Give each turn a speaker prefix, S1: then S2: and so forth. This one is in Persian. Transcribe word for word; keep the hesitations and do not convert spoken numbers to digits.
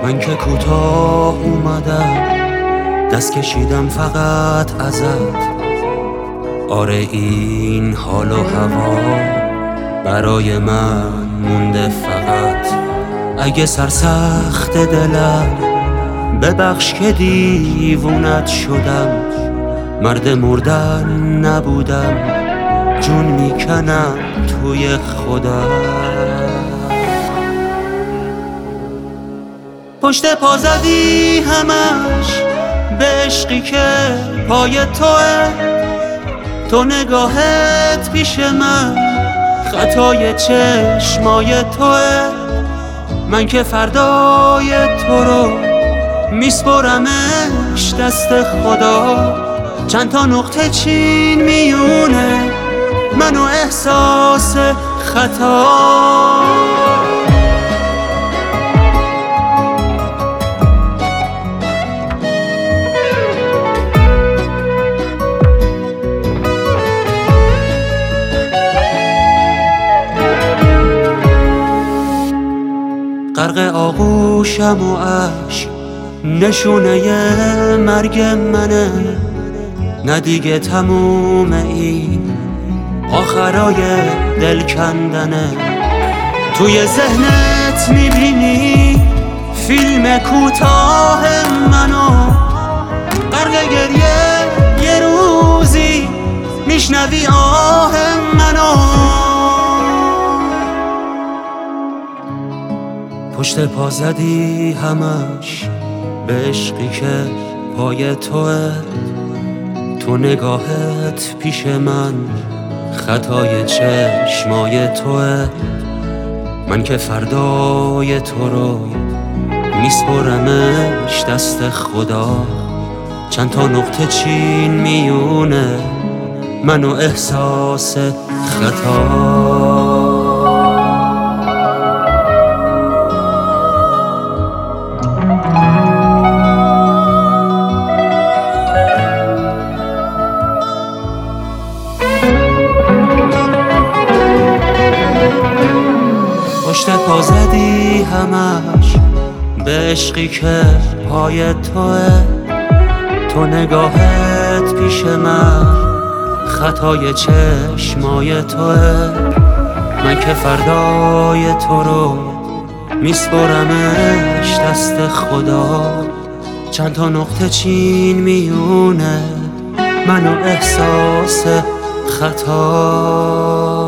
S1: من که کوتاه اومدم، دست کشیدم فقط ازت. آره این حال و هوا برای من مونده فقط. اگه سرسخت دلم ببخش که دیوونت شدم، مرد مردن نبودم، جون میکنم توی خودم. پشت پا زدی همش به عشقی که پای توه، تو نگاهت پیش من خطای چشمای توه. من که فردای تو رو میسپرمش دست خدا، چند تا نقطه چین میونه من و احساس خطا. غرق آغوشم و عشق نشونه مرگ منه، نه دیگه تموم این آخرای دل کندنه. توی ذهنت میبینی فیلم کوتاه منو، غرق گریه یه روزی میشنوی آه منو. پشت پا زدی همش به عشقی که پای توه، تو نگاهت پیش من خطای چشمای توه. من که فردای تو رو میسپرمش دست خدا، چند تا نقطه چین میونه من و احساس خطا. پشت پا زدی همش به عشقی که پای توه، تو نگاهت پیش من خطای چشمای توه. من که فردای تو رو میسپرمش دست خدا، چند تا نقطه چین میونه من و احساس خطا.